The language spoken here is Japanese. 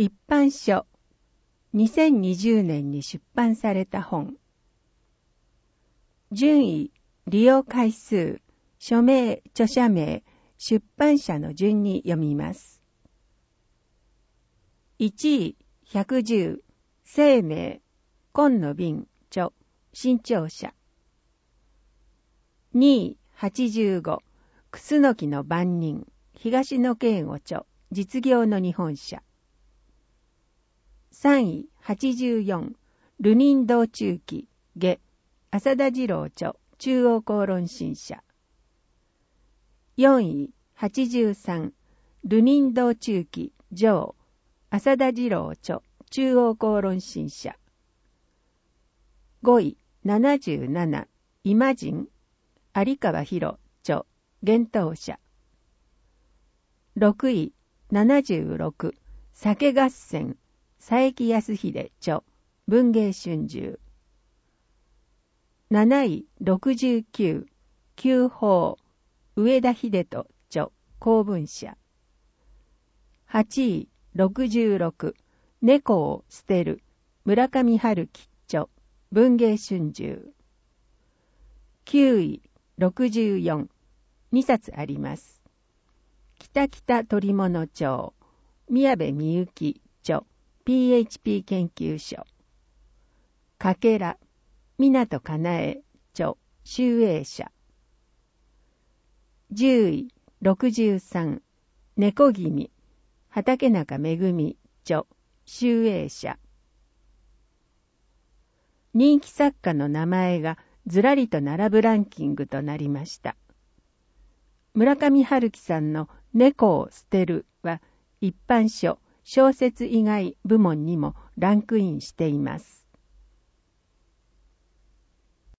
一般書2020年に出版された本。順位、利用回数、署名、著者名、出版社の順に読みます。1位、110、生命、紺の瓶、著、新潮社。2位、85、クスノキの番人、東野圭吾著、実業の日本社。3位、84、流人道中記、下、浅田次郎著、中央公論新社。4位、83、流人道中記、上、浅田次郎著、中央公論新社。5位、77、イマジン、有川博著、幻冬社。6位、76、酒合戦、佐伯康秀著、文藝春秋。7位、69、旧法、上田秀人著、公文社。8位、66、猫を捨てる、村上春樹著、文藝春秋。9位、64、2冊あります。北北鳥物町、宮部みゆき著、PHP 研究所。かけら、港かなえ著、集英社。10位、63、猫君、畠中めぐみ著、集英社。人気作家の名前がずらりと並ぶランキングとなりました。村上春樹さんの猫を捨てるは一般書、小説以外部門にもランクインしています。